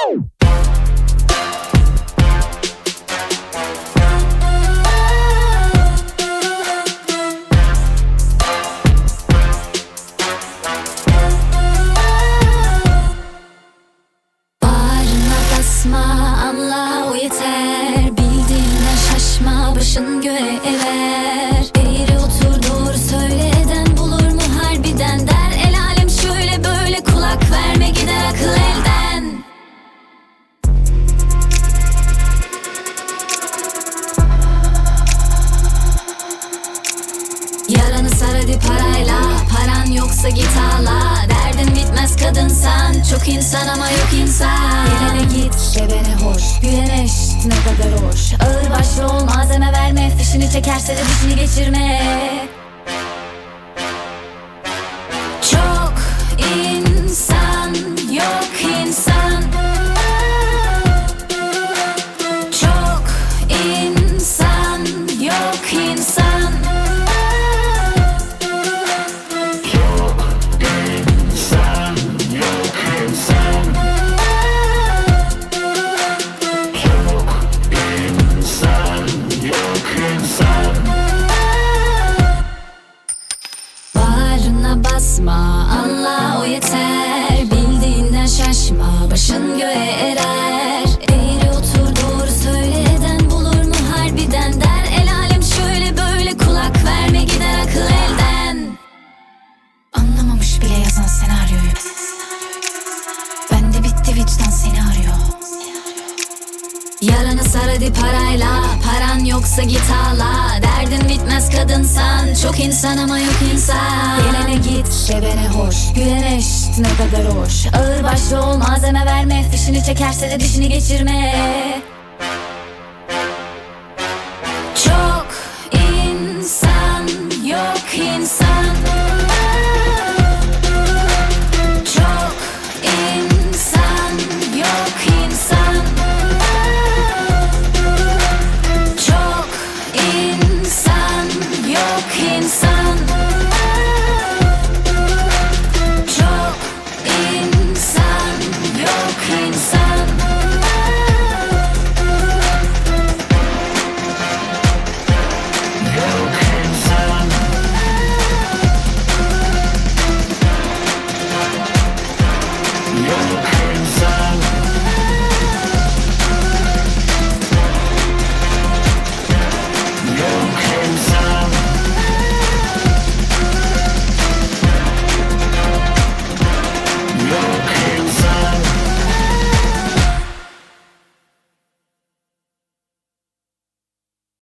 Anla o yeter, bildiğinden şaşma, başın göğe erer. Eğri otur doğru söyle, eden bulur mu harbiden der. El alem şöyle böyle, kulak verme gider akıl elden. Yaranı sar hadi parayla, paran yoksa git ağla. Derdin bitmez kadınsan, çok insan ama yok insan. Gelene git, sevene hoş, gülene eşit ne kadar hoş. Ağır başlı ol, malzeme verme, fişini çekerse de dişini geçirme. Çok insan, yok insan. Çok insan, yok insan. Basma, anla o yeter, bildiğinden şaşma, başın göğe erer. Eğri otur doğru söyle, eden bulur mu harbiden der. El alem şöyle böyle, kulak verme gider akıl elden. Anlamamış bile yazan senaryoyu. Bende bitti, vicdan seni arıyor. Yaranı sar hadi parayla, paran yoksa git ağla. Derdin bitmez kadınsan, çok insan ama yok insan. Gelene git, sevene hoş, gülene eşit ne kadar hoş. Ağır başlı ol, malzeme verme, fişini çekerse de dişini geçirme.